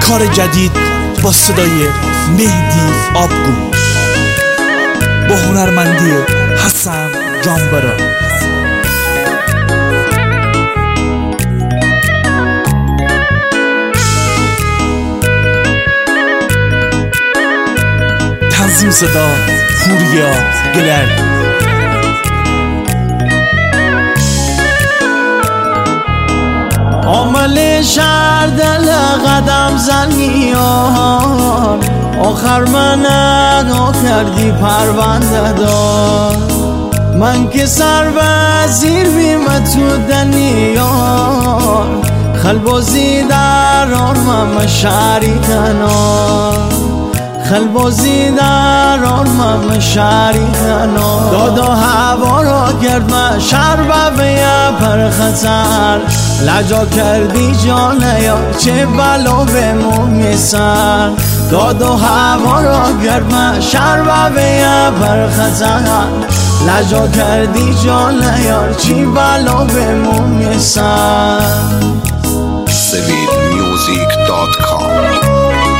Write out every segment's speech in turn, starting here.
کار جدید با صدای مهدی آبگو با هنرمندی حسن جانبرا. تنظیم صدا پوریا گلر. عامل شهر دل قدم زنیان، آخر من ادا کردی پرونده دار. من که سر وزیر بیم تو دنیان، خلبازی در آرمم شهری کنار، خلبازی در آرمم شهری کنار. داد و هوا را کرد من شهر بیا پر خطر، لجا کردی جان یا چه بلا به مومی سر. داد و هوا را کرد من شهر بیا پر خطر، لجا کردی جان یا چه بلا به مومی سر. sevidmusic.com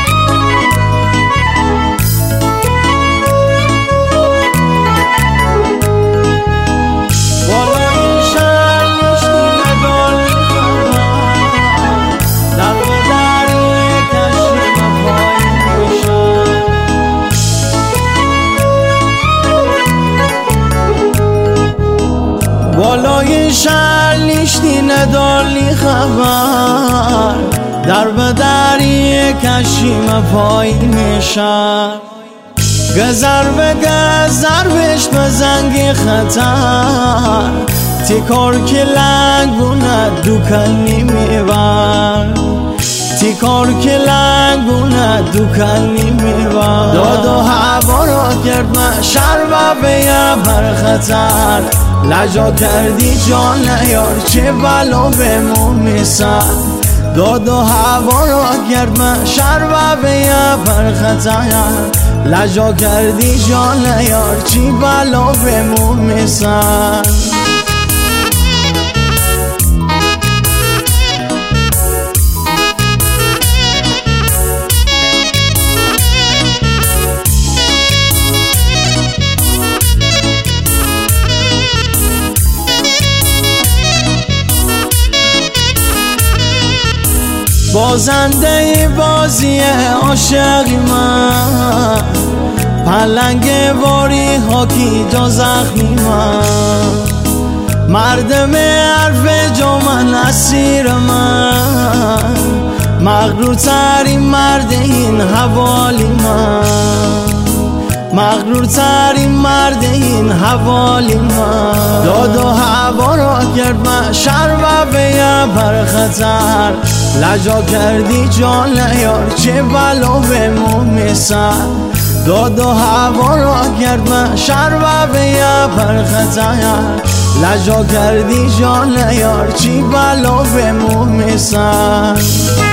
بالای شهر لیشتی نداری خبر، در به دری کشیم پایین شهر. گذر به گذر بش به زنگ خطر، تیکار که لنگونه دوکنی میبر، تیکار که لنگونه دوکنی میبر. داد و هوا را کرد من شهر و بیا پر خطر، لجا کردی جان یار چه بلا به مومی سر. داد و هوا را کرد من شهر و بیا پر خطر، لجا کردی جان یار چه بلا به مومی سر. بازنده بازی عاشقی من، پلنگ واری هاکی جا زخمی من. مردم حرف جا من اسیر من، مغرور ترین مرد این حوالی من، مغرور ترین مرد این حوالی من. داد و هوا را کرد من شهر و بیا پر خطر، لجا کردی جان یار چه بلا به مومی سر. داد و هوا را کرد من شهر و بیا پر خطر، لجا کردی جان یار چه بلا به مومی سر.